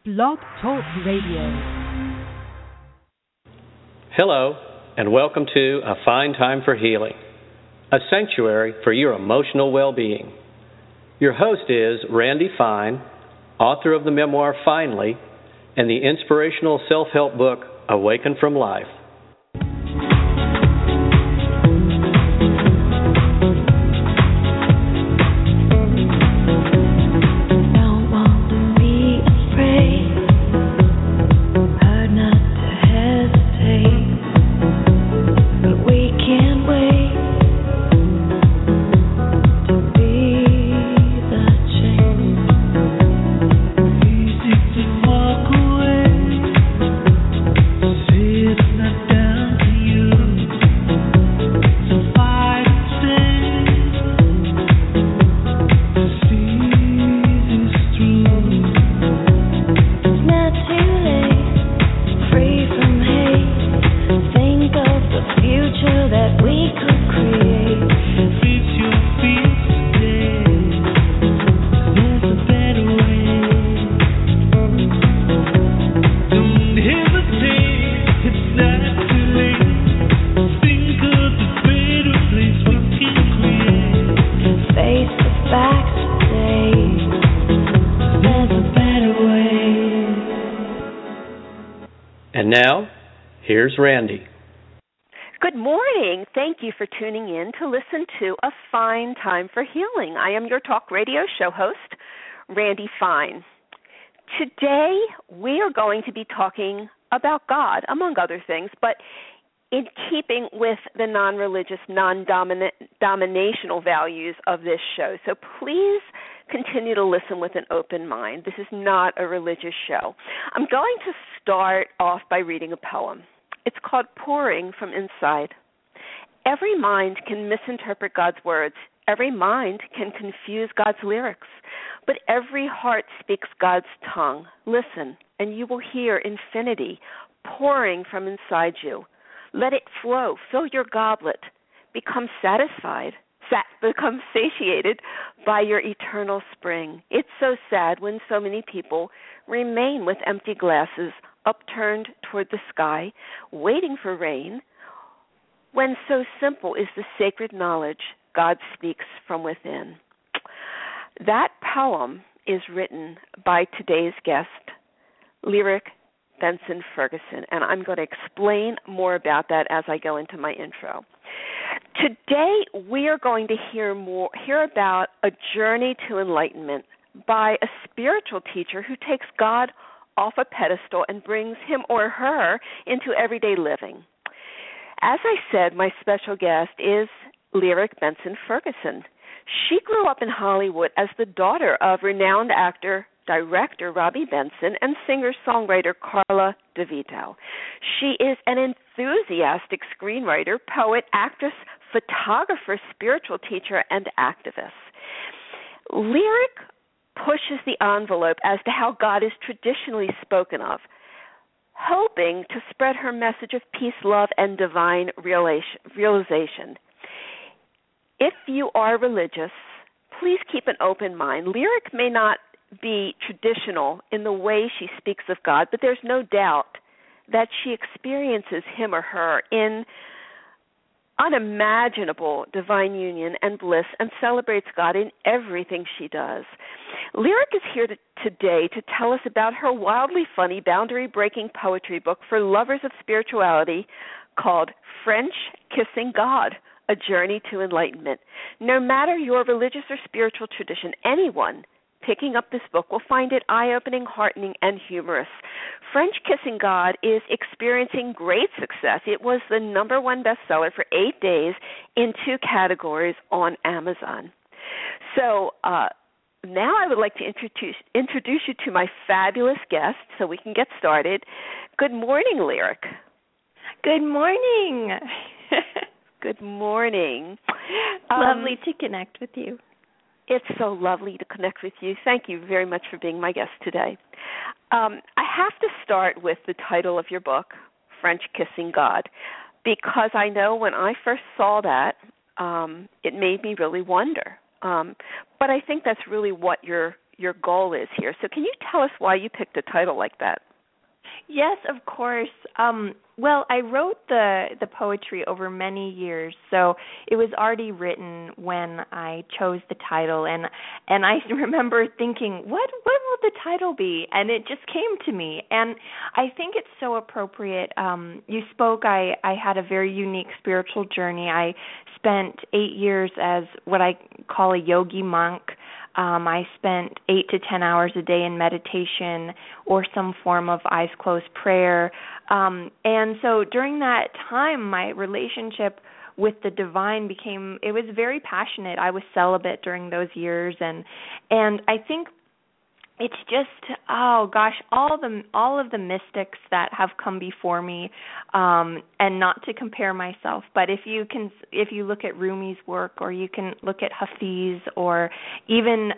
Blog Talk Radio. Hello, and welcome to A Fine Time for Healing, a sanctuary for your emotional well-being. Your host is Randy Fine, author of the memoir Finally and the inspirational self-help book Awaken from Life. And now, here's Randy. Good morning. Thank you for tuning in to listen to A Fine Time for Healing. I am your talk radio show host, Randy Fine. Today, we are going to be talking about God, among other things, but in keeping with the non-religious, non-dominational values of this show. So please continue to listen with an open mind. This is not a religious show. I'm going to start off by reading a poem. It's called Pouring from Inside. Every mind can misinterpret God's words. Every mind can confuse God's lyrics. But every heart speaks God's tongue. Listen, and you will hear infinity pouring from inside you. Let it flow. Fill your goblet. Become satisfied. Become satiated by your eternal spring. It's so sad when so many people remain with empty glasses upturned toward the sky, waiting for rain, when so simple is the sacred knowledge God speaks from within. That poem is written by today's guest, Lyric Benson Ferguson, and I'm going to explain more about that as I go into my intro. Today, we are going to hear about a journey to enlightenment by a spiritual teacher who takes God off a pedestal and brings him or her into everyday living. As I said, my special guest is Lyric Benson Ferguson. She grew up in Hollywood as the daughter of renowned actor, director Robbie Benson and singer-songwriter Carla DeVito. She is an enthusiastic screenwriter, poet, actress, photographer, spiritual teacher, and activist. Lyric pushes the envelope as to how God is traditionally spoken of, hoping to spread her message of peace, love, and divine realization. If you are religious, please keep an open mind. Lyric may not be traditional in the way she speaks of God, but there's no doubt that she experiences him or her in unimaginable divine union and bliss and celebrates God in everything she does. Lyric is here today to tell us about her wildly funny, boundary-breaking poetry book for lovers of spirituality called French Kissing God, A Journey to Enlightenment. No matter your religious or spiritual tradition, anyone picking up this book will find it eye-opening, heartening, and humorous. French Kissing God is experiencing great success. It was the #1 bestseller for 8 days in 2 categories on Amazon. So now I would like to introduce you to my fabulous guest so we can get started. Good morning, Lyric. Good morning. Good morning. Lovely to connect with you. It's so lovely to connect with you. Thank you very much for being my guest today. I have to start with the title of your book, French Kissing God, because I know when I first saw that, it made me really wonder. But I think that's really what your your goal is here. So can you tell us why you picked a title like that? Yes, of course. Well, I wrote the poetry over many years, so it was already written when I chose the title, and I remember thinking, what will the title be? And it just came to me, and I think it's so appropriate. You spoke. I had a very unique spiritual journey. I spent 8 years as what I call a yogi monk. I spent 8 to 10 hours a day in meditation or some form of eyes closed prayer. And so during that time, my relationship with the divine it was very passionate. I was celibate during those years, and I think it's just, oh gosh, all of the mystics that have come before me, and not to compare myself, but if you look at Rumi's work, or you can look at Hafiz, or even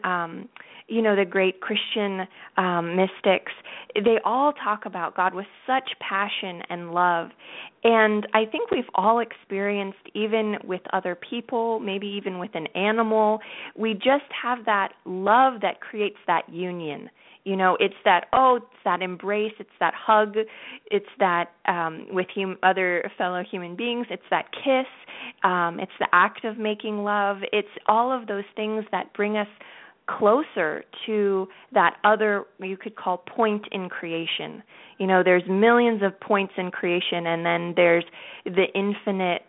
the great Christian mystics, they all talk about God with such passion and love. And I think we've all experienced, even with other people, maybe even with an animal, we just have that love that creates that union. It's that embrace, it's that hug, it's that with other fellow human beings, it's that kiss, it's the act of making love. It's all of those things that bring us closer to that other, you could call, point in creation. There's millions of points in creation, and then there's the infinite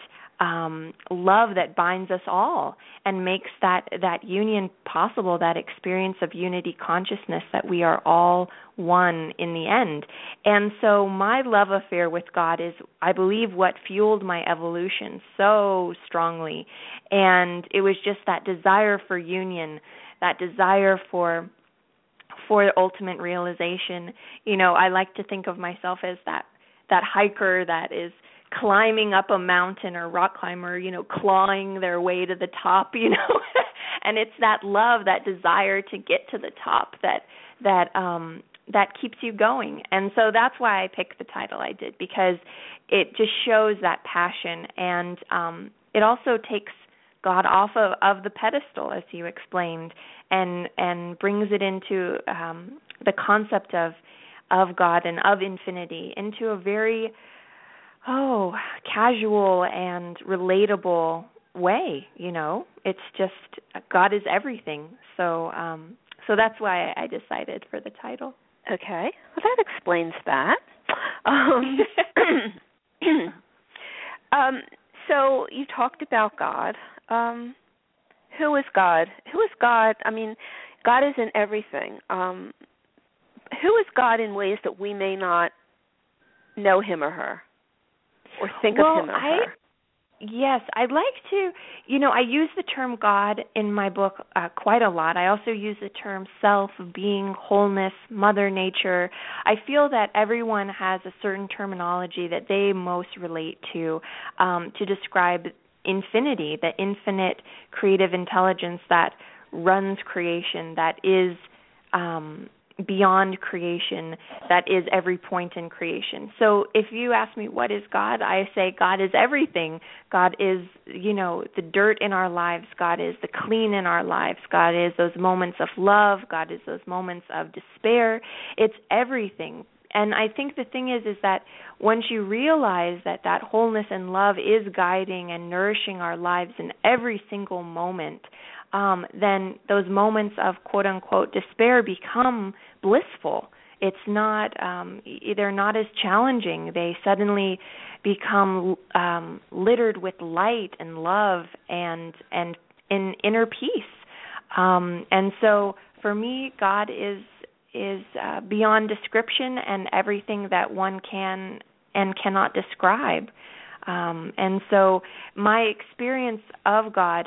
love that binds us all and makes that union possible, that experience of unity consciousness, that we are all one in the end. And so my love affair with God is, I believe, what fueled my evolution so strongly. And it was just that desire for union, that desire for ultimate realization. I like to think of myself as that hiker that is climbing up a mountain, or rock climber, clawing their way to the top, and it's that love, that desire to get to the top that keeps you going. And so that's why I picked the title I did, because it just shows that passion, and it also takes God off of the pedestal, as you explained, and brings it into the concept of God and of infinity into a very casual and relatable way. It's just, God is everything. So that's why I decided for the title. Okay, well, that explains that. So you talked about God. Who is God? Who is God? I mean, God is in everything. Who is God in ways that we may not know him or her, or think of him or her? Yes, I'd like to, I use the term God in my book quite a lot. I also use the term self, being, wholeness, Mother Nature. I feel that everyone has a certain terminology that they most relate to describe infinity, the infinite creative intelligence that runs creation, that is beyond creation, that is every point in creation. So if you ask me what is God, I say God is everything. God is, the dirt in our lives. God is the clean in our lives. God is those moments of love. God is those moments of despair. It's everything. And I think the thing is that once you realize that wholeness and love is guiding and nourishing our lives in every single moment, then those moments of quote-unquote despair become blissful. It's not, they're not as challenging. They suddenly become littered with light and love and inner peace. And so for me, God is beyond description and everything that one can and cannot describe. And so my experience of God,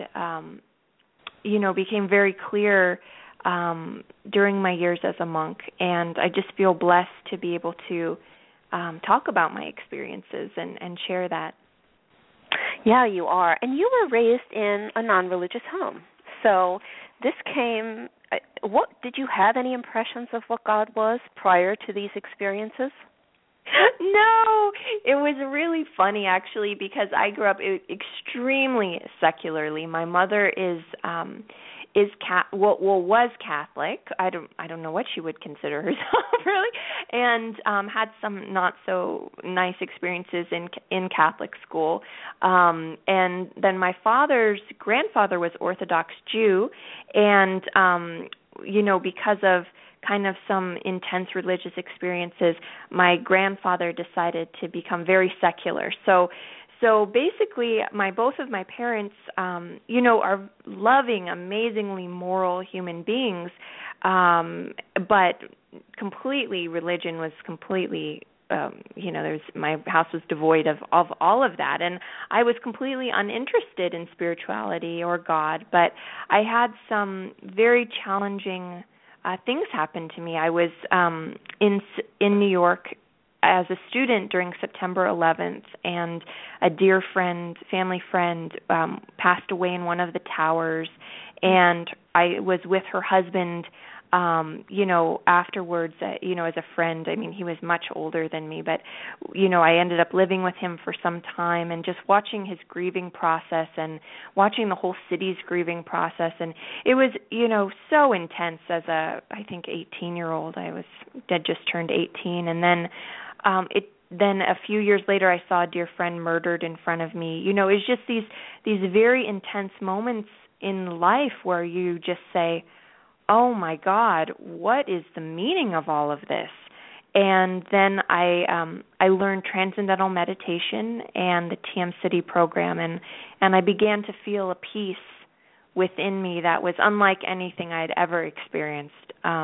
became very clear during my years as a monk, and I just feel blessed to be able to talk about my experiences and share that. Yeah, you are. And you were raised in a non-religious home. So this came, what did you have any impressions of what God was prior to these experiences? No, it was really funny actually, because I grew up extremely secularly. My mother is was Catholic. I don't know what she would consider herself really, and had some not so nice experiences in Catholic school. And then my father's grandfather was Orthodox Jew, and because of kind of some intense religious experiences, my grandfather decided to become very secular. So basically, both of my parents, are loving, amazingly moral human beings, but religion was completely, my house was devoid of all of that, and I was completely uninterested in spirituality or God. But I had some very challenging things happen to me. I was in New York as a student during September 11th, and a dear friend, family friend, passed away in one of the towers, and I was with her husband, afterwards, as a friend. I mean, he was much older than me, but, I ended up living with him for some time and just watching his grieving process and watching the whole city's grieving process. And it was, so intense as I think 18-year-old. I just turned 18. And then Then a few years later, I saw a dear friend murdered in front of me. It's just these very intense moments in life where you just say, oh my God, what is the meaning of all of this? And then I learned Transcendental Meditation and the TM City program, and I began to feel a peace within me that was unlike anything I'd ever experienced.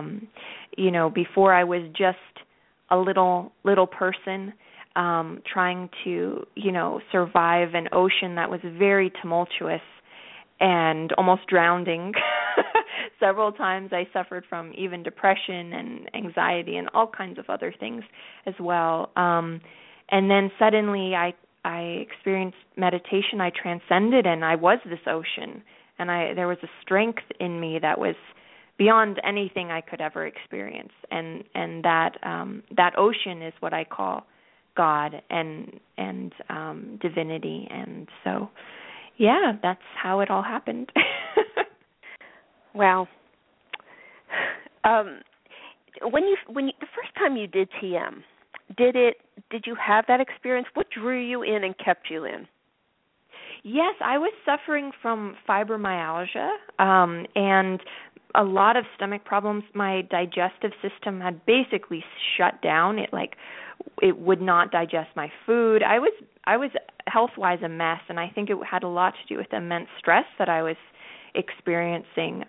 Before I was just a little person trying to, survive an ocean that was very tumultuous and almost drowning. Several times I suffered from even depression and anxiety and all kinds of other things as well. And then suddenly I experienced meditation. I transcended, and I was this ocean. And there was a strength in me that was beyond anything I could ever experience. And that ocean is what I call God and divinity. And so, yeah, that's how it all happened. Wow. When you the first time you did TM, did you have that experience? What drew you in and kept you in? Yes, I was suffering from fibromyalgia and a lot of stomach problems. My digestive system had basically shut down. It would not digest my food. I was health-wise a mess, and I think it had a lot to do with the immense stress that I was experiencing.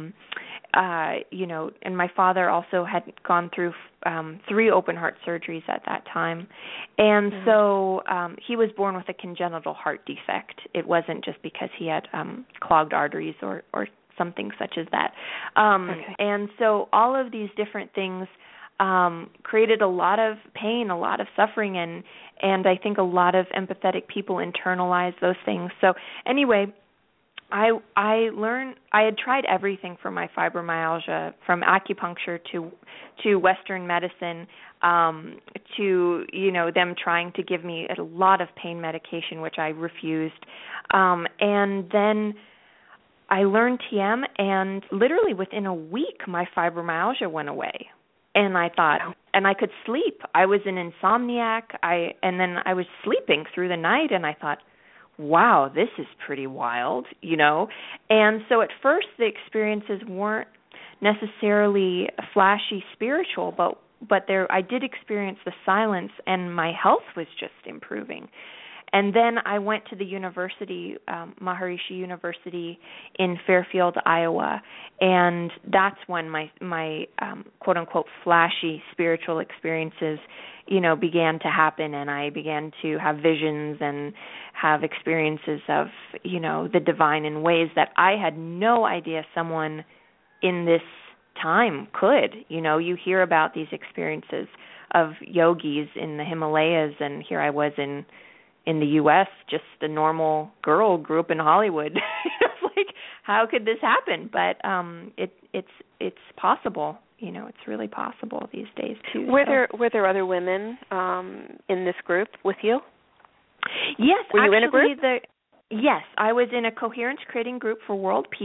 And my father also had gone through 3 open heart surgeries at that time. And so he was born with a congenital heart defect. It wasn't just because he had clogged arteries or something such as that. Okay. And so all of these different things created a lot of pain, a lot of suffering, and I think a lot of empathetic people internalize those things. So anyway, I learned, I had tried everything for my fibromyalgia, from acupuncture to Western medicine, to, them trying to give me a lot of pain medication, which I refused. And then I learned TM, and literally within a week, my fibromyalgia went away. And I thought, and I could sleep. I was an insomniac. And then I was sleeping through the night, and I thought, wow, this is pretty wild, And so at first the experiences weren't necessarily flashy spiritual, but I did experience the silence, and my health was just improving. And then I went to the university, Maharishi University in Fairfield, Iowa, and that's when my quote-unquote flashy spiritual experiences, began to happen, and I began to have visions and have experiences of, the divine in ways that I had no idea someone in this time could. You hear about these experiences of yogis in the Himalayas, and here I was in the U.S., just a normal girl, grew up in Hollywood. It's like, how could this happen? But it's possible. It's really possible these days too. Were there other women in this group with you? Yes, were you in a group? Yes, I was in a coherence creating group for world peace,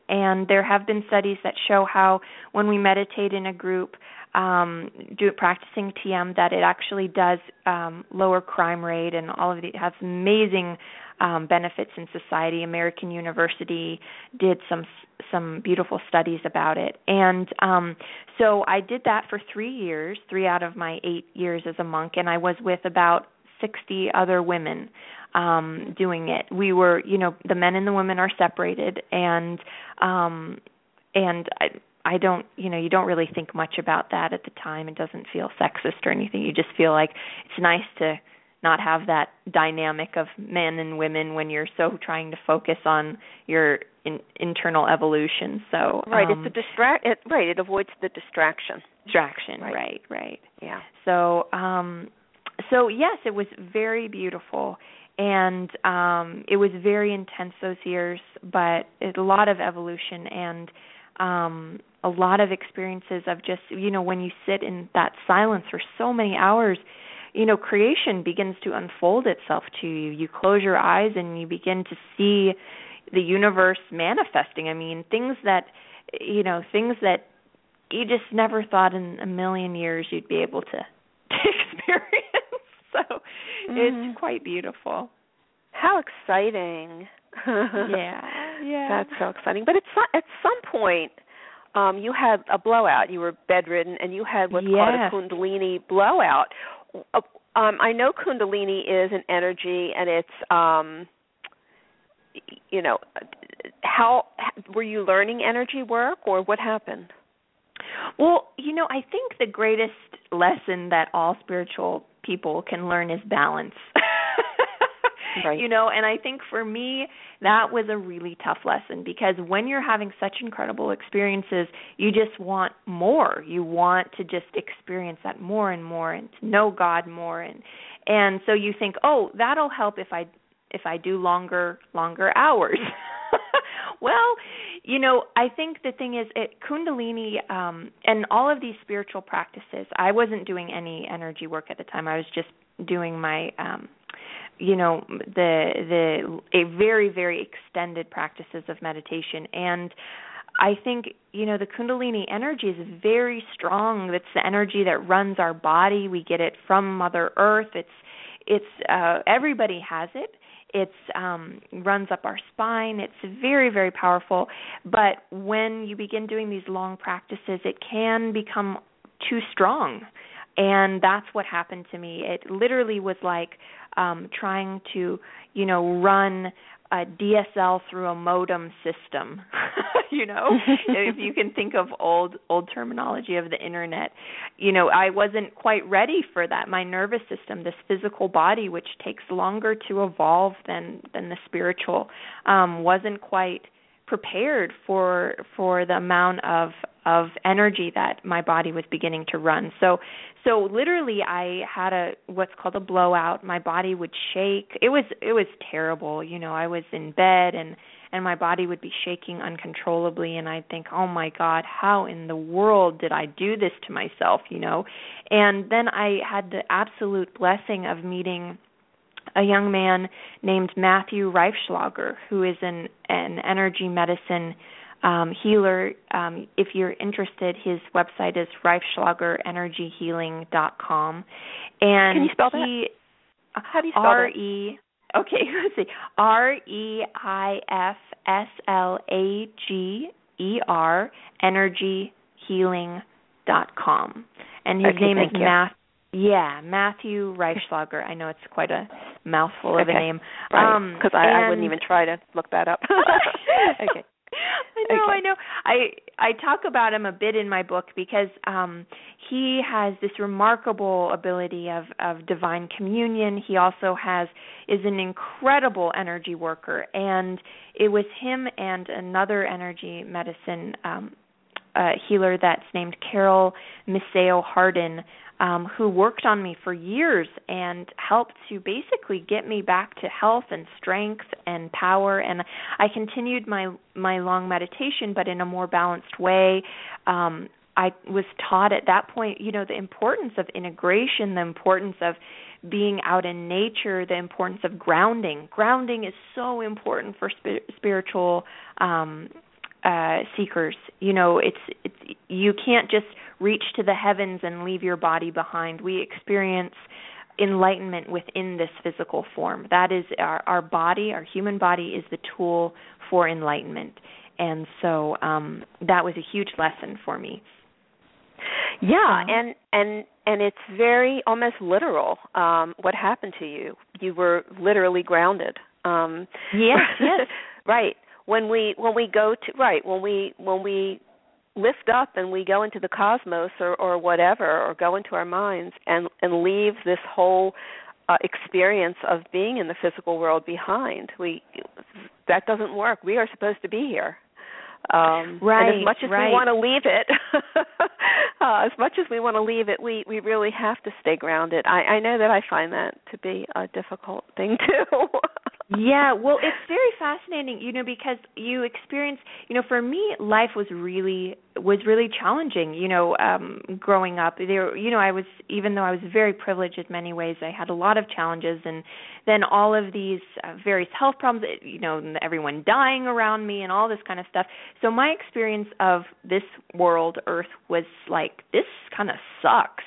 And there have been studies that show how when we meditate in a group, practicing TM, that it actually does lower crime rate, and all of it has amazing benefits in society. American University did some beautiful studies about it. And so I did that for 3 years, 3 out of my 8 years as a monk, and I was with about 60 other women doing it. We were, the men and the women are separated, and I don't, you don't really think much about that at the time. It doesn't feel sexist or anything. You just feel like it's nice to not have that dynamic of men and women when you're so trying to focus on your internal evolution. So right, it avoids the distraction. Right. Yeah. So yes, it was very beautiful, and it was very intense those years, but a lot of evolution and a lot of experiences of just, when you sit in that silence for so many hours, creation begins to unfold itself to you. You close your eyes and you begin to see the universe manifesting. I mean, things that you just never thought in a million years you'd be able to experience. So it's quite beautiful. How exciting. Yeah. That's so exciting. But at some point, you had a blowout. You were bedridden, and you had what's called a Kundalini blowout. I know Kundalini is an energy, and it's, how were you learning energy work, or what happened? Well, I think the greatest lesson that all spiritual people can learn is balance. Right. And I think for me, that was a really tough lesson, because when you're having such incredible experiences, you just want more. You want to just experience that more and more, and to know God more, and so you think, oh, that'll help if I do longer hours. Well, I think the thing is, Kundalini and all of these spiritual practices, I wasn't doing any energy work at the time. I was just doing my a very, very extended practices of meditation. And I think, the Kundalini energy is very strong. It's the energy that runs our body. We get it from Mother Earth. It's everybody has it. It's runs up our spine. It's very, very powerful. But when you begin doing these long practices, it can become too strong. And that's what happened to me. It literally was like trying to, run a DSL through a modem system. If you can think of old terminology of the internet, I wasn't quite ready for that. My nervous system, this physical body, which takes longer to evolve than the spiritual, wasn't quite prepared for the amount of energy that my body was beginning to run. So literally I had what's called a blowout. My body would shake. It was terrible. I was in bed and my body would be shaking uncontrollably, and I'd think, oh my God, how in the world did I do this to myself, And then I had the absolute blessing of meeting a young man named Matthew Reifschlager, who is an energy medicine healer. If you're interested, his website is reifschlagerenergyhealing.com. And can you spell that? How do you spell that? Okay, let's see. REIFSLAGER energyhealing.com. And his name is Matthew Reifschlager. I know it's quite a mouthful of a name. Right, because I wouldn't even try to look that up. Okay. I know. I talk about him a bit in my book because he has this remarkable ability of divine communion. He also is an incredible energy worker, and it was him and another energy medicine healer that's named Carol Miseo Hardin, who worked on me for years and helped to basically get me back to health and strength and power. And I continued my long meditation, but in a more balanced way. I was taught at that point, the importance of integration, the importance of being out in nature, the importance of grounding. Grounding is so important for spiritual seekers. It's you can't just reach to the heavens and leave your body behind. We experience enlightenment within this physical form. That is our body, our human body is the tool for enlightenment. And so that was a huge lesson for me. Yeah, and it's very almost literal. What happened to you? You were literally grounded. Yes. Right. When we lift up and we go into the cosmos or whatever, or go into our minds and leave this whole experience of being in the physical world behind, that doesn't work. We are supposed to be here. Right. And as much as we want to leave it, we really have to stay grounded. I know that I find that to be a difficult thing too. Yeah, well, it's very fascinating, because you experience, for me, life was really challenging, growing up. Even though I was very privileged in many ways, I had a lot of challenges, and then all of these various health problems, everyone dying around me and all this kind of stuff. So my experience of this world, Earth, was like, this kind of sucks,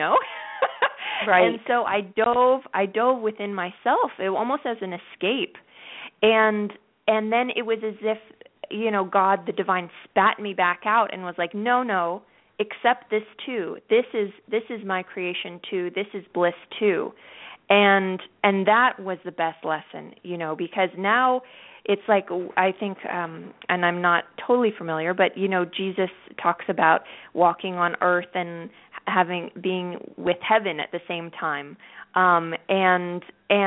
Right. And so I dove within myself, almost as an escape. And then it was as if, God, the divine, spat me back out and was like, no, accept this too. This is my creation too. This is bliss too. And that was the best lesson, because now it's like, I think, and I'm not totally familiar, but, Jesus talks about walking on earth and being with heaven at the same time. And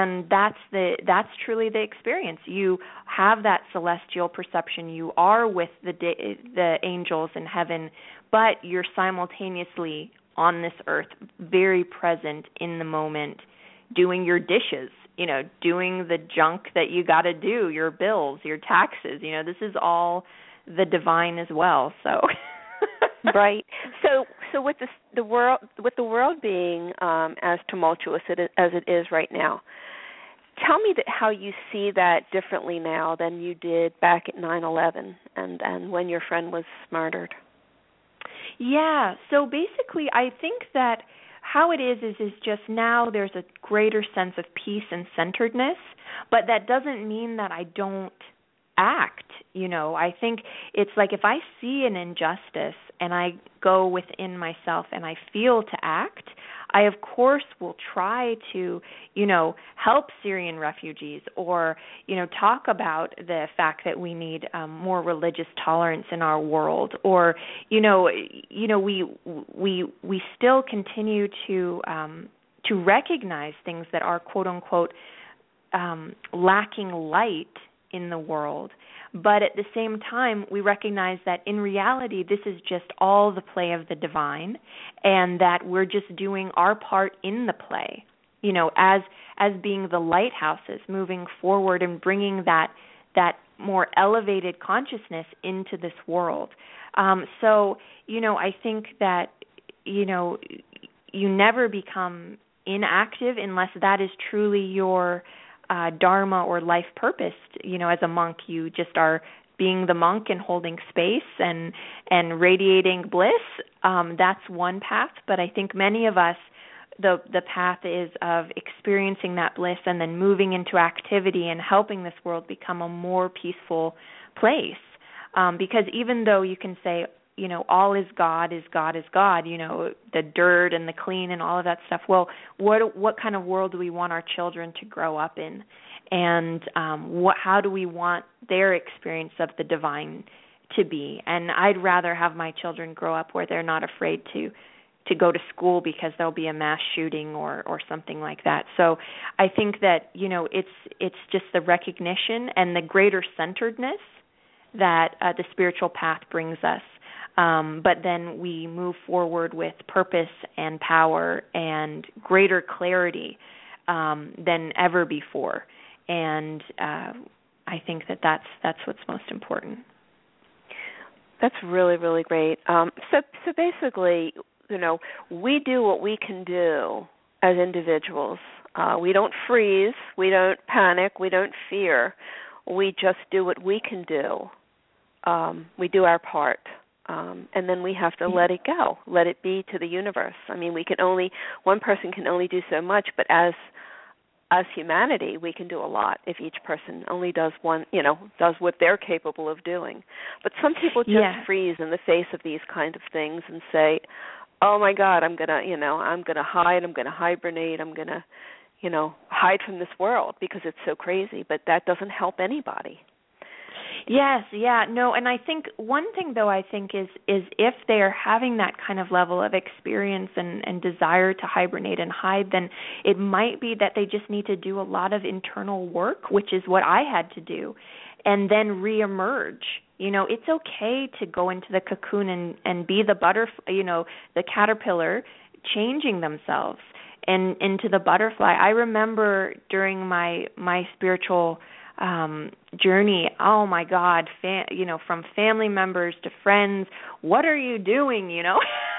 that's truly the experience. You have that celestial perception. You are with the angels in heaven, but you're simultaneously on this earth, very present in the moment, doing your dishes, doing the junk that you got to do, your bills, your taxes. This is all the divine as well. So. Right. So with the world being as tumultuous as it is right now, tell me how you see that differently now than you did back at 9/11 and when your friend was murdered. Yeah. So basically, I think that how it is just now there's a greater sense of peace and centeredness, but that doesn't mean that I don't act. I think it's like if I see an injustice and I go within myself and I feel to act, I of course will try to, help Syrian refugees or, talk about the fact that we need more religious tolerance in our world, or, we still continue to recognize things that are quote unquote lacking light in the world. But at the same time, we recognize that in reality, this is just all the play of the divine, and that we're just doing our part in the play, as being the lighthouses, moving forward and bringing that more elevated consciousness into this world. So, I think that, you never become inactive unless that is truly your dharma or life purpose. As a monk, you just are being the monk and holding space and radiating bliss. That's one path, but I think many of us, the path is of experiencing that bliss and then moving into activity and helping this world become a more peaceful place. Because even though you can say, all is God, the dirt and the clean and all of that stuff. Well, what kind of world do we want our children to grow up in? And how do we want their experience of the divine to be? And I'd rather have my children grow up where they're not afraid to go to school because there'll be a mass shooting or something like that. So I think that, it's just the recognition and the greater centeredness that the spiritual path brings us. But then we move forward with purpose and power and greater clarity than ever before. And I think that's what's most important. That's really, really great. So basically, we do what we can do as individuals. We don't freeze. We don't panic. We don't fear. We just do what we can do we do our part. And then we have to let it go, let it be to the universe. I mean, one person can only do so much, but as humanity, we can do a lot if each person only does does what they're capable of doing. But some people just freeze in the face of these kind of things and say, "Oh my God, I'm gonna hide, I'm gonna hibernate, I'm gonna, hide from this world because it's so crazy." But that doesn't help anybody. Yes, yeah, no, and I think one thing though is if they're having that kind of level of experience and desire to hibernate and hide, then it might be that they just need to do a lot of internal work, which is what I had to do, and then reemerge. It's okay to go into the cocoon and be the butterfly, the caterpillar changing themselves and into the butterfly. I remember during my spiritual journey, oh my God, from family members to friends, what are you doing, it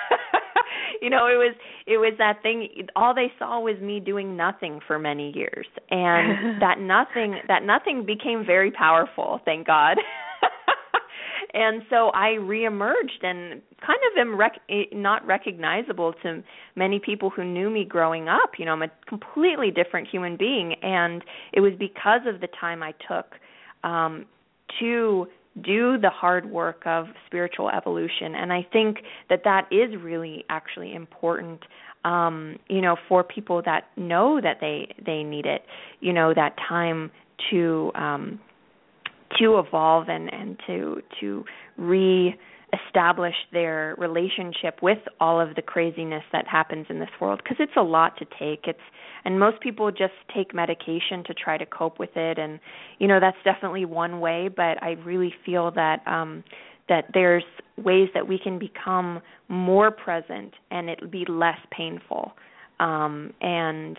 was that thing, all they saw was me doing nothing for many years, and that nothing became very powerful, thank God. And so I reemerged and kind of am not recognizable to many people who knew me growing up. I'm a completely different human being, and it was because of the time I took to do the hard work of spiritual evolution. And I think that is really actually important, for people that know that they need it, that time to evolve and to re-establish their relationship with all of the craziness that happens in this world, because it's a lot to take. And most people just take medication to try to cope with it, and that's definitely one way. But I really feel that that there's ways that we can become more present and it be less painful. And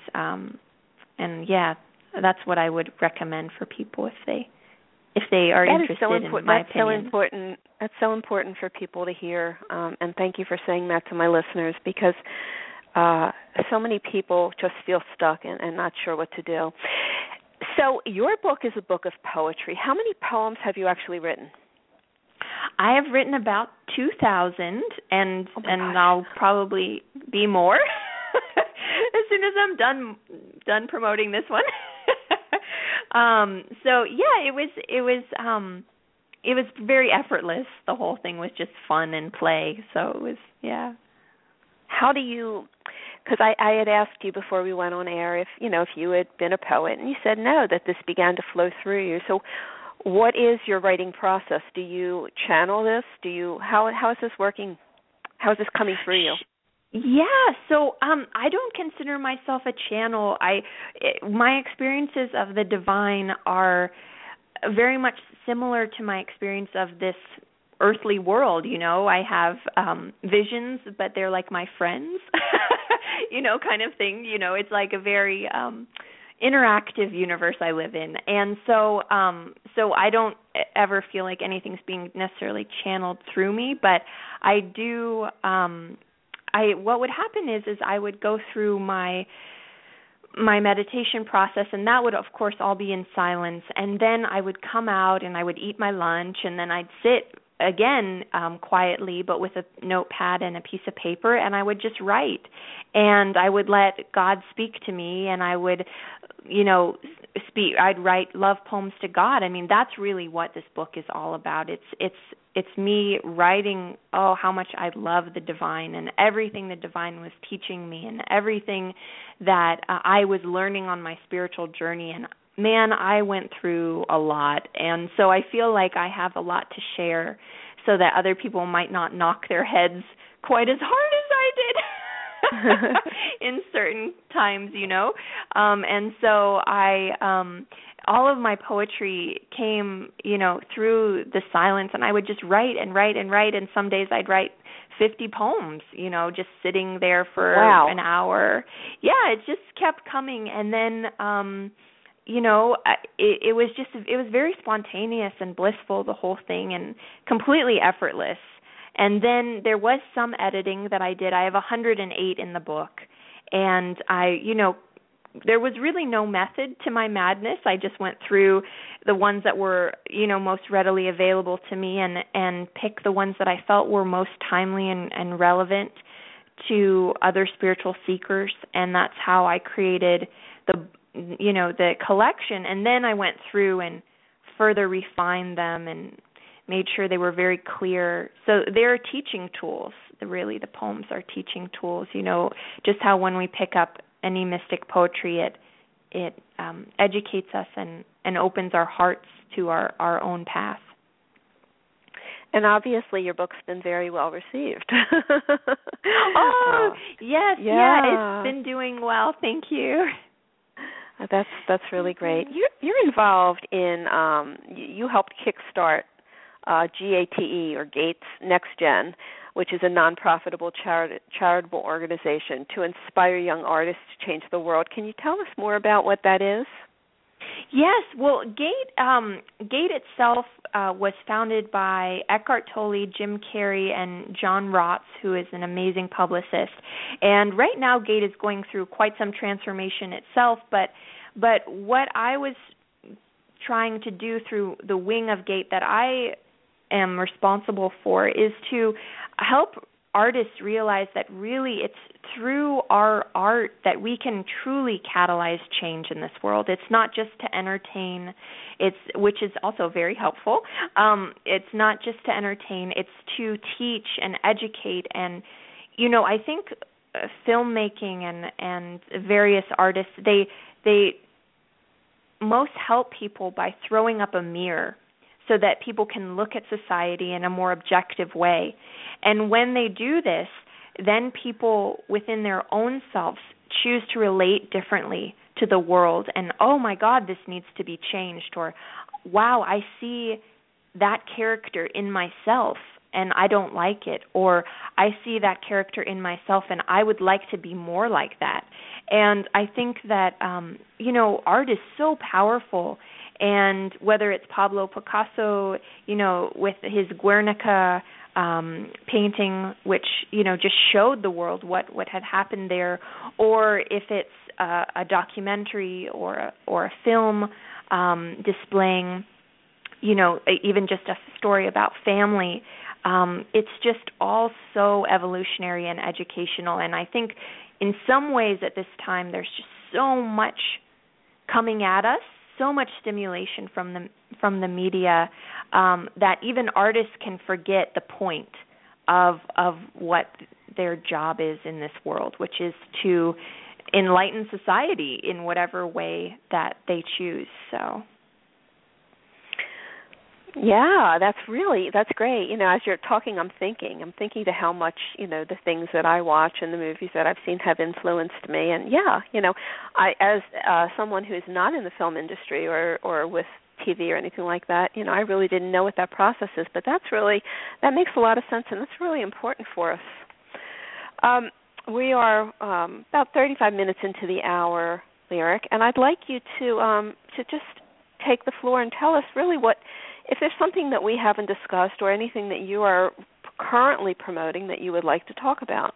that's what I would recommend for people if they are interested, in my opinion. That's so important. That's so important for people to hear, and thank you for saying that to my listeners, because so many people just feel stuck and not sure what to do. So your book is a book of poetry. How many poems have you actually written? I have written about 2,000, and I'll probably be more as soon as I'm done promoting this one. So yeah, it was very effortless. The whole thing was just fun and play. So it was, yeah. How do you? Because I had asked you before we went on air if you had been a poet, and you said no, that this began to flow through you. So, what is your writing process? Do you channel this? How is this working? How is this coming through you? Yeah, so I don't consider myself a channel. My experiences of the divine are very much similar to my experience of this earthly world. I have visions, but they're like my friends, kind of thing. It's like a very interactive universe I live in, and so I don't ever feel like anything's being necessarily channeled through me, but I do. What would happen is I would go through my meditation process, and that would, of course, all be in silence. And then I would come out and I would eat my lunch, and then I'd sit again quietly, but with a notepad and a piece of paper, and I would just write. And I would let God speak to me, and I would, speak. I'd write love poems to God. I mean, that's really what this book is all about. It's me writing, how much I love the divine and everything the divine was teaching me and everything that I was learning on my spiritual journey. And man, I went through a lot. And so I feel like I have a lot to share so that other people might not knock their heads quite as hard as I did in certain times, and so all of my poetry came, through the silence, and I would just write and write and write, and some days I'd write 50 poems, just sitting there for an hour. Yeah, it just kept coming, and then, it was very spontaneous and blissful, the whole thing, and completely effortless. And then there was some editing that I did. I have 108 in the book, and there was really no method to my madness. I just went through the ones that were, most readily available to me, and pick the ones that I felt were most timely and relevant to other spiritual seekers. And that's how I created the collection. And then I went through and further refined them and made sure they were very clear. So they're teaching tools. Really, the poems are teaching tools. Just how when we pick up any mystic poetry, it educates us and opens our hearts to our own path. And obviously your book's been very well received. Yes, yeah, it's been doing well. Thank you. That's really great. You're involved in you helped kickstart GATE, or Gates Next Gen, which is a non-profitable charitable organization to inspire young artists to change the world. Can you tell us more about what that is? Yes. Well, GATE itself was founded by Eckhart Tolle, Jim Carrey, and John Rotz, who is an amazing publicist. And right now, GATE is going through quite some transformation itself. But what I was trying to do through the wing of GATE that I am responsible for is to help artists realize that really it's through our art that we can truly catalyze change in this world. It's not just to entertain, which is also very helpful. It's not just to entertain, it's to teach and educate. And, I think filmmaking and various artists, they most help people by throwing up a mirror so that people can look at society in a more objective way. And when they do this, then people within their own selves choose to relate differently to the world. And, oh my God, this needs to be changed. Or, wow, I see that character in myself and I don't like it. Or, I see that character in myself and I would like to be more like that. And I think that, art is so powerful. And whether it's Pablo Picasso, with his Guernica painting, which, just showed the world what had happened there, or if it's a documentary or a film displaying, even just a story about family, it's just all so evolutionary and educational. And I think in some ways at this time there's just so much coming at us, so much stimulation from the media that even artists can forget the point of what their job is in this world, which is to enlighten society in whatever way that they choose. So. Yeah, that's great. As you're talking, I'm thinking to how much, the things that I watch and the movies that I've seen have influenced me. And I, as someone who's not in the film industry or with TV or anything like that, I really didn't know what that process is. But that makes a lot of sense, and that's really important for us. We are about 35 minutes into the hour, Lyric, and I'd like you to just take the floor and tell us really if there's something that we haven't discussed or anything that you are currently promoting that you would like to talk about.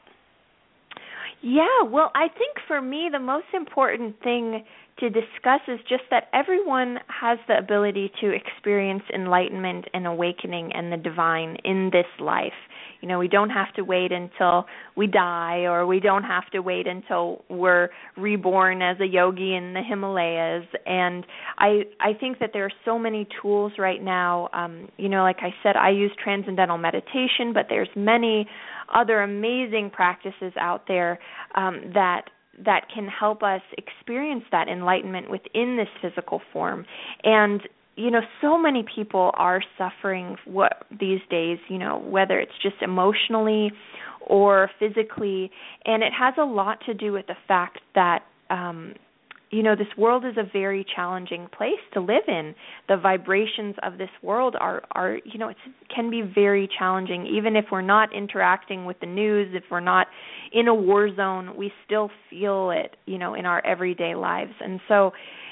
Yeah, well, I think for me the most important thing to discuss is just that everyone has the ability to experience enlightenment and awakening and the divine in this life. We don't have to wait until we die, or we don't have to wait until we're reborn as a yogi in the Himalayas. And I think that there are so many tools right now. Like I said, I use transcendental meditation, but there's many other amazing practices out there that can help us experience that enlightenment within this physical form. And so many people are suffering these days, whether it's just emotionally or physically, and it has a lot to do with the fact that this world is a very challenging place to live in. The vibrations of this world are it can be very challenging. Even if we're not interacting with the news, if we're not in a war zone, we still feel it, in our everyday lives. And so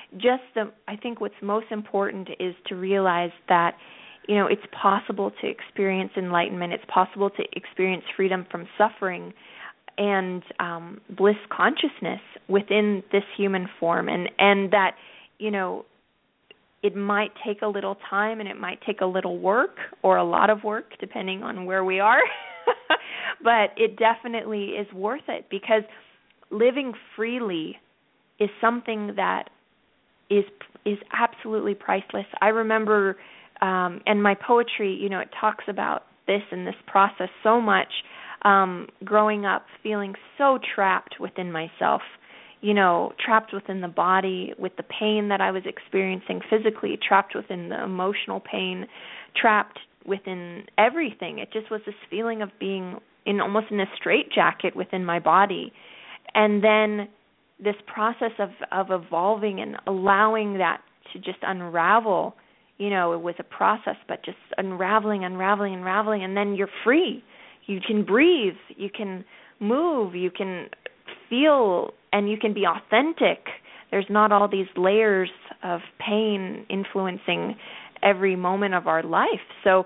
I think what's most important is to realize that, it's possible to experience enlightenment. It's possible to experience freedom from suffering and bliss consciousness within this human form, and that it might take a little time and it might take a little work or a lot of work depending on where we are. But it definitely is worth it, because living freely is something that is absolutely priceless. I remember, and my poetry, it talks about this and this process so much, growing up feeling so trapped within myself, trapped within the body with the pain that I was experiencing physically, trapped within the emotional pain, trapped within everything. It just was this feeling of being almost in a straitjacket within my body. And then this process of evolving and allowing that to just unravel, it was a process, but just unraveling, and then you're free. You can breathe, you can move, you can feel, and you can be authentic. There's not all these layers of pain influencing every moment of our life. So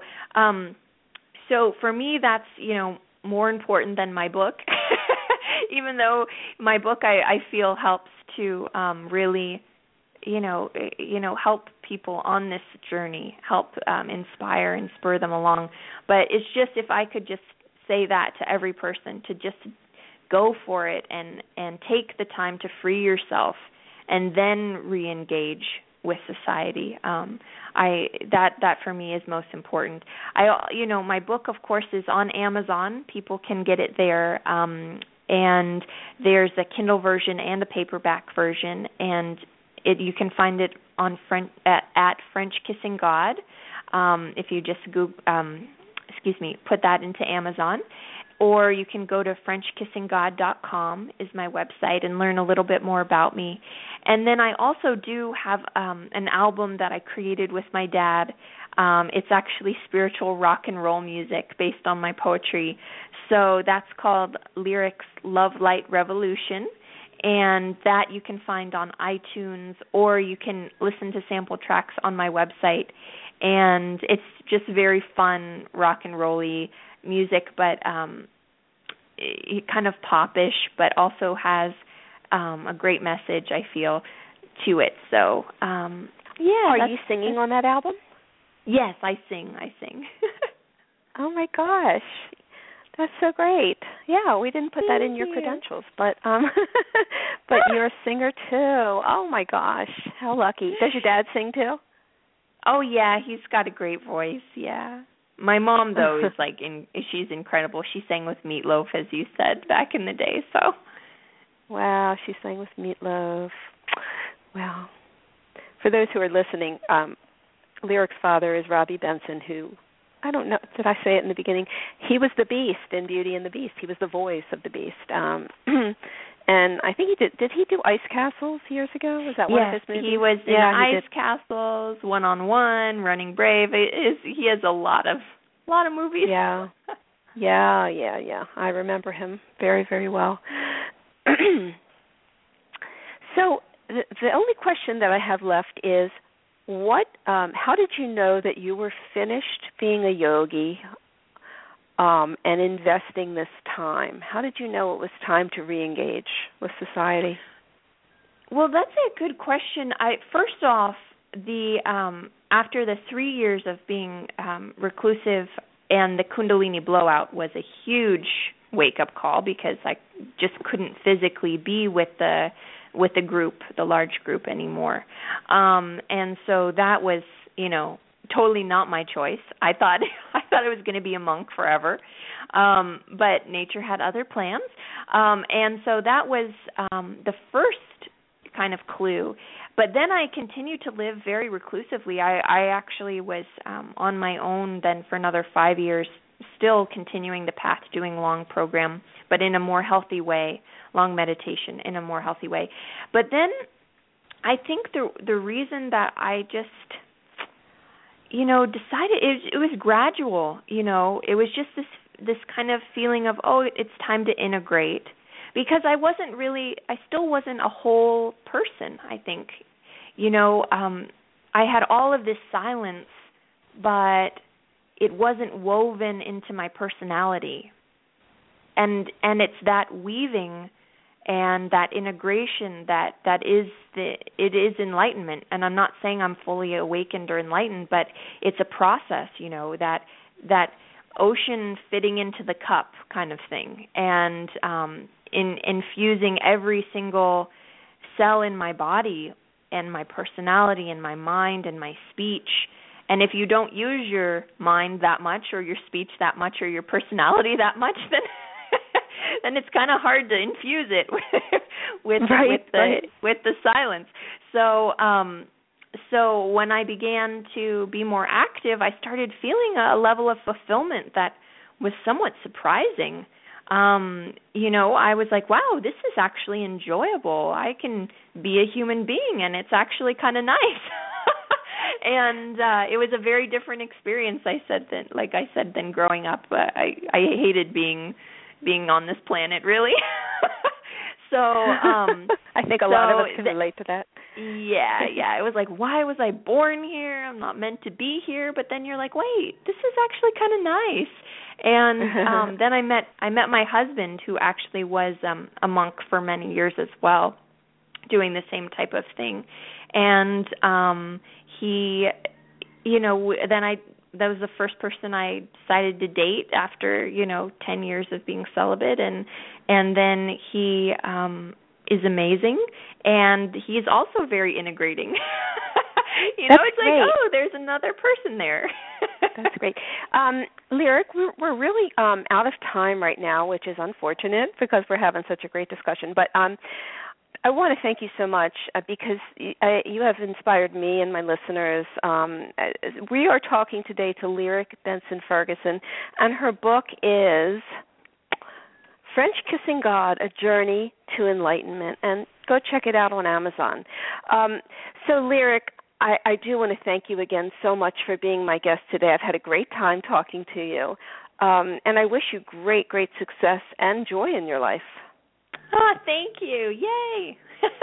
for me, that's, more important than my book. Even though my book, I feel helps to really, help people on this journey, help inspire and spur them along. But it's just, if I could just say that to every person, to just go for it and take the time to free yourself and then re-engage with society. That for me is most important. My book, of course, is on Amazon. People can get it there. And there's a Kindle version and a paperback version, and you can find it on at French Kissing God. If you just put that into Amazon, or you can go to FrenchKissingGod.com is my website and learn a little bit more about me. And then I also do have an album that I created with my dad. It's actually spiritual rock and roll music based on my poetry. So that's called Lyrics Love Light Revolution, and that you can find on iTunes, or you can listen to sample tracks on my website. And it's just very fun rock and rolly music, but kind of popish, but also has a great message, I feel, to it. So, Are you singing on that album? Yes, I sing. Oh my gosh, that's so great. Yeah, we didn't put that in your credentials, but but you're a singer too. Oh my gosh, how lucky. Does your dad sing too? Oh yeah, he's got a great voice. Yeah. My mom though is she's incredible. She sang with Meatloaf, as you said, back in the day. So. Wow, she sang with Meatloaf. Wow. For those who are listening, Lyric's father is Robbie Benson, who, I don't know, did I say it in the beginning? He was the Beast in Beauty and the Beast. He was the voice of the Beast. And I think did he do Ice Castles years ago? Was that one of his movies? He was in Ice Castles, One on One, Running Brave. He has a lot of movies. Yeah. I remember him very, very well. So the only question that I have left is, how did you know that you were finished being a yogi and investing this time? How did you know it was time to re-engage with society? Well, that's a good question. First off, after the 3 years of being reclusive, and the Kundalini blowout was a huge wake-up call, because I just couldn't physically be with the group, the large group anymore. And so that was, totally not my choice. I thought I was going to be a monk forever, but nature had other plans. And so that was the first kind of clue. But then I continued to live very reclusively. I actually was on my own then for another 5 years, still continuing the path, doing long program, but in a more healthy way, long meditation in a more healthy way. But then I think the reason that I just, decided, it was gradual, it was just this kind of feeling of, it's time to integrate, because I still wasn't a whole person, I think. I had all of this silence, but it wasn't woven into my personality. And it's that weaving and that integration that is it is enlightenment. And I'm not saying I'm fully awakened or enlightened, but it's a process, that ocean fitting into the cup kind of thing, and in infusing every single cell in my body and my personality and my mind and my speech. And if you don't use your mind that much or your speech that much or your personality that much, then it's kind of hard to infuse it with the silence. So when I began to be more active, I started feeling a level of fulfillment that was somewhat surprising. I was like, wow, this is actually enjoyable. I can be a human being, and it's actually kind of nice. And it was a very different experience, than growing up. I hated being on this planet, really. So I think a lot of us can relate to that. Yeah. It was like, why was I born here? I'm not meant to be here. But then you're like, wait, this is actually kind of nice. And then I met my husband, who actually was a monk for many years as well, doing the same type of thing. And he, that was the first person I decided to date after 10 years of being celibate, and then he is amazing, and he's also very integrating. That's it's great. like, oh, there's another person there. That's great. Lyric, we're really out of time right now, which is unfortunate because we're having such a great discussion. But I want to thank you so much because you have inspired me and my listeners. We are talking today to Lyric Benson Ferguson, and her book is French Kissing God, A Journey to Enlightenment. And go check it out on Amazon. So, Lyric, I do want to thank you again so much for being my guest today. I've had a great time talking to you, and I wish you great, great success and joy in your life. Oh, thank you. Yay.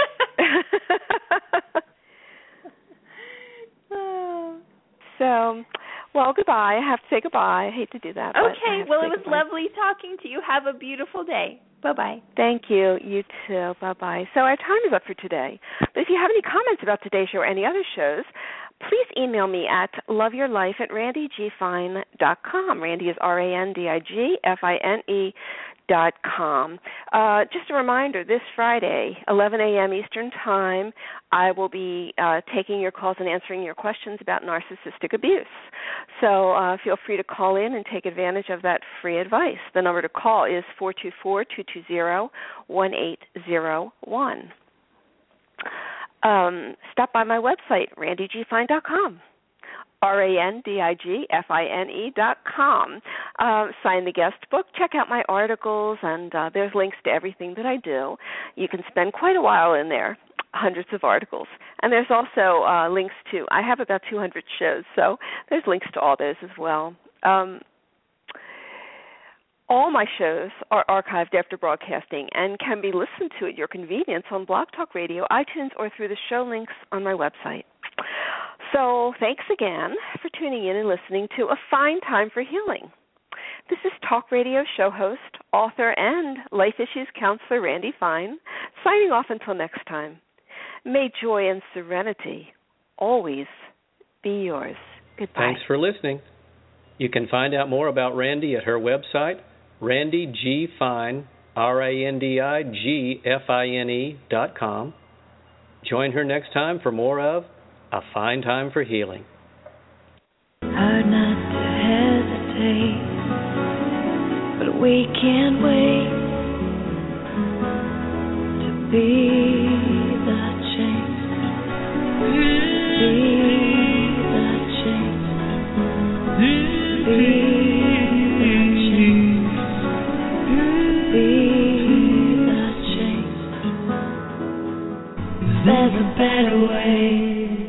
So, well, goodbye. I have to say goodbye. I hate to do that. Okay. Well, it was lovely talking to you. Have a beautiful day. Bye-bye. Thank you. You too. Bye-bye. So our time is up for today. But if you have any comments about today's show or any other shows, please email me at loveyourlife@randigfine.com. Randy is RANDIGFINE.com. Just a reminder, this Friday, 11 a.m. Eastern Time, I will be taking your calls and answering your questions about narcissistic abuse. So feel free to call in and take advantage of that free advice. The number to call is 424-220-1801. Stop by my website, randigfine.com. RANDIGFINE.com. Sign the guest book, check out my articles, and there's links to everything that I do. You can spend quite a while in there, hundreds of articles. And there's also links to, I have about 200 shows, so there's links to all those as well. All my shows are archived after broadcasting and can be listened to at your convenience on Blog Talk Radio, iTunes, or through the show links on my website. So thanks again for tuning in and listening to A Fine Time for Healing. This is talk radio show host, author, and life issues counselor Randy Fine, signing off until next time. May joy and serenity always be yours. Goodbye. Thanks for listening. You can find out more about Randy at her website, Randy G. Fine, RANDIGFINE.com. Join her next time for more of A Fine Time for Healing. Hard not to hesitate, but we can't wait to be the change, be the change, be the change, be the change. There's a better way.